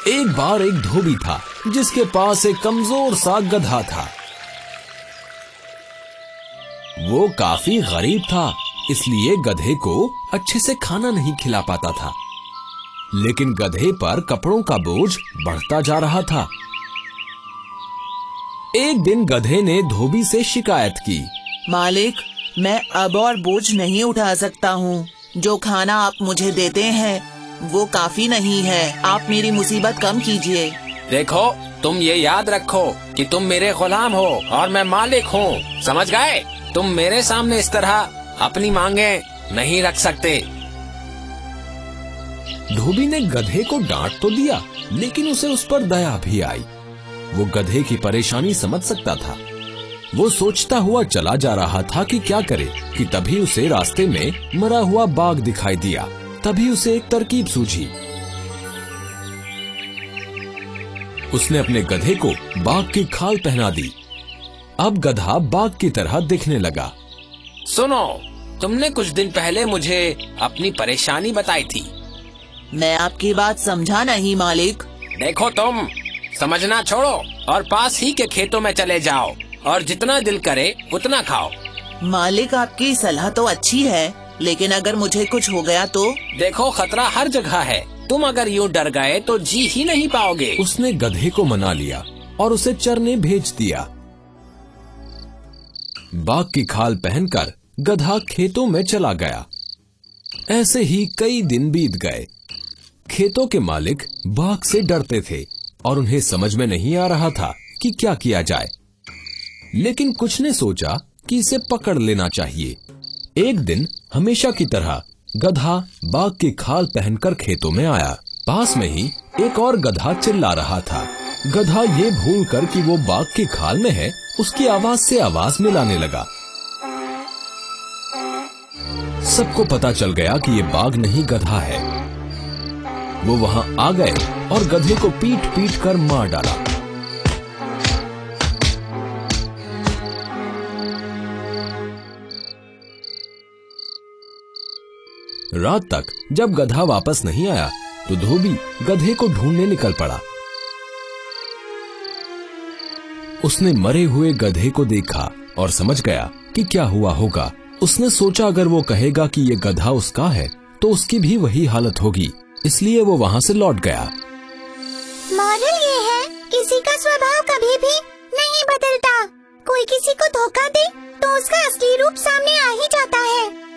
एक बार एक धोबी था जिसके पास एक कमजोर सा गधा था। वो काफी गरीब था, इसलिए गधे को अच्छे से खाना नहीं खिला पाता था। लेकिन गधे पर कपड़ों का बोझ बढ़ता जा रहा था। एक दिन गधे ने धोबी से शिकायत की, मालिक, मैं अब और बोझ नहीं उठा सकता हूँ। जो खाना आप मुझे देते हैं वो काफी नहीं है। आप मेरी मुसीबत कम कीजिए। देखो, तुम ये याद रखो कि तुम मेरे गुलाम हो और मैं मालिक हूँ, समझ गए? तुम मेरे सामने इस तरह अपनी मांगे नहीं रख सकते। धोबी ने गधे को डांट तो दिया, लेकिन उसे उस पर दया भी आई। वो गधे की परेशानी समझ सकता था। वो सोचता हुआ चला जा रहा था कि क्या करे, कि तभी उसे रास्ते में मरा हुआ बाघ दिखाई दिया। तभी उसे एक तरकीब सूझी। उसने अपने गधे को बाघ की खाल पहना दी। अब गधा बाघ की तरह दिखने लगा। सुनो, तुमने कुछ दिन पहले मुझे अपनी परेशानी बताई थी। मैं आपकी बात समझा नहीं मालिक। देखो, तुम समझना छोड़ो और पास ही के खेतों में चले जाओ और जितना दिल करे उतना खाओ। मालिक, आपकी सलाह तो अच्छी है, लेकिन अगर मुझे कुछ हो गया तो? देखो, खतरा हर जगह है। तुम अगर यूं डर गए तो जी ही नहीं पाओगे। उसने गधे को मना लिया और उसे चरने भेज दिया। बाघ की खाल पहनकर गधा खेतों में चला गया। ऐसे ही कई दिन बीत गए। खेतों के मालिक बाघ से डरते थे और उन्हें समझ में नहीं आ रहा था कि क्या किया जाए। लेकिन कुछ ने सोचा कि इसे पकड़ लेना चाहिए। एक दिन हमेशा की तरह गधा बाघ की खाल पहनकर खेतों में आया। पास में ही एक और गधा चिल्ला रहा था। गधा ये भूलकर कि वो बाघ की खाल में है, उसकी आवाज से आवाज मिलाने लगा। सबको पता चल गया कि ये बाघ नहीं गधा है। वो वहां आ गए और गधे को पीट पीट कर मार डाला। रात तक जब गधा वापस नहीं आया तो धोबी गधे को ढूंढने निकल पड़ा। उसने मरे हुए गधे को देखा और समझ गया कि क्या हुआ होगा। उसने सोचा अगर वो कहेगा कि ये गधा उसका है तो उसकी भी वही हालत होगी, इसलिए वो वहां से लौट गया। मॉरल ये है, किसी का स्वभाव कभी भी नहीं बदलता। कोई किसी को धोखा दे तो उसका असली रूप सामने आ ही जाता है।